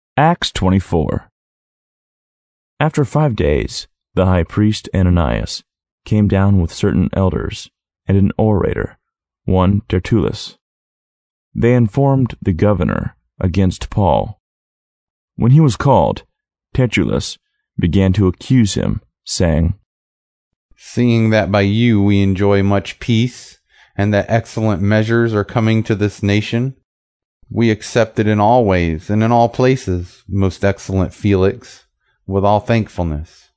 Acts 24. After 5 days, the high priest Ananias came down with certain elders and an orator, one Tertullus. They informed the governor against Paul. When he was called, Tertullus began to accuse him, saying, "Seeing that by you we enjoy much peace, and that excellent measures are coming to this nation, we accept it in all ways and in all places, most excellent Felix, with all thankfulness.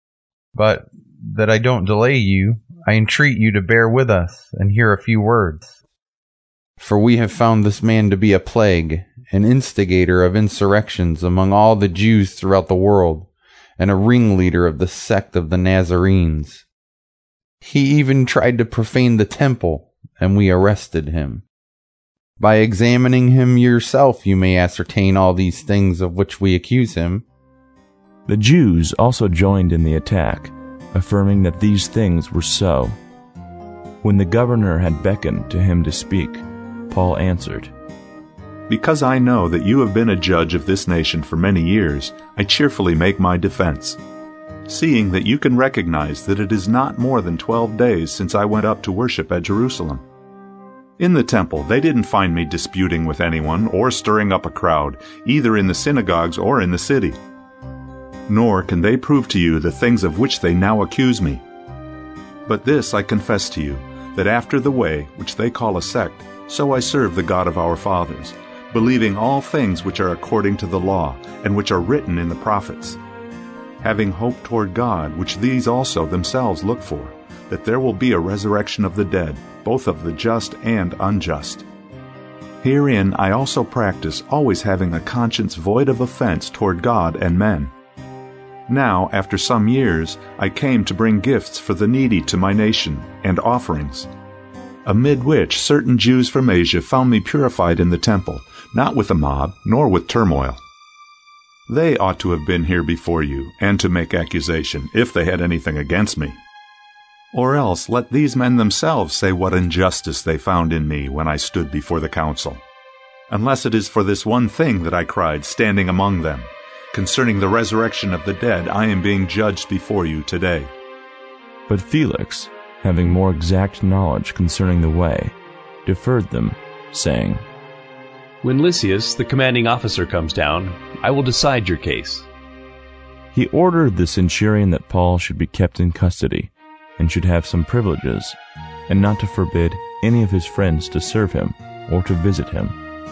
But that I don't delay you, I entreat you to bear with us and hear a few words. For we have found this man to be a plague, an instigator of insurrections among all the Jews throughout the world, and a ringleader of the sect of the Nazarenes. He even tried to profane the temple, and we arrested him. By examining him yourself you may ascertain all these things of which we accuse him." The Jews also joined in the attack, affirming that these things were so. When the governor had beckoned to him to speak, Paul answered, "Because I know that you have been a judge of this nation for many years, I cheerfully make my defense, seeing that you can recognize that it is not more than 12 days since I went up to worship at Jerusalem. In the temple, they didn't find me disputing with anyone or stirring up a crowd, either in the synagogues or in the city. Nor can they prove to you the things of which they now accuse me. But this I confess to you, that after the way which they call a sect, so I serve the God of our fathers, believing all things which are according to the law, and which are written in the prophets, having hope toward God, which these also themselves look for, that there will be a resurrection of the dead, both of the just and unjust. Herein I also practice, always having a conscience void of offense toward God and men. Now, after some years, I came to bring gifts for the needy to my nation, and offerings, amid which certain Jews from Asia found me purified in the temple, not with a mob, nor with turmoil. They ought to have been here before you, and to make accusation, if they had anything against me. Or else let these men themselves say what injustice they found in me when I stood before the council. Unless it is for this one thing that I cried, standing among them, concerning the resurrection of the dead, I am being judged before you today." But Felix, having more exact knowledge concerning the way, deferred them, saying, "When Lysias, the commanding officer, comes down, I will decide your case." He ordered the centurion that Paul should be kept in custody, and should have some privileges, and not to forbid any of his friends to serve him or to visit him.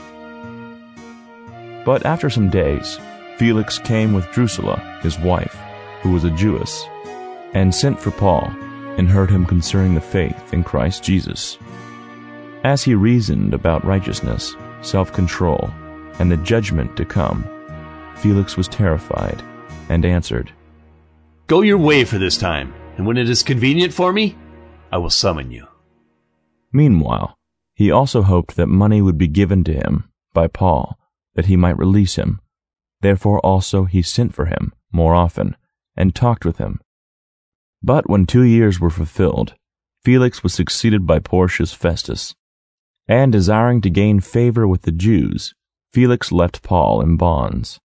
But after some days, Felix came with Drusilla, his wife, who was a Jewess, and sent for Paul, and heard him concerning the faith in Christ Jesus. As he reasoned about righteousness, self-control, and the judgment to come, Felix was terrified, and answered, "Go your way for this time, and when it is convenient for me, I will summon you." Meanwhile, he also hoped that money would be given to him by Paul, that he might release him. Therefore also he sent for him more often, and talked with him. But when 2 years were fulfilled, Felix was succeeded by Porcius Festus. And desiring to gain favor with the Jews, Felix left Paul in bonds.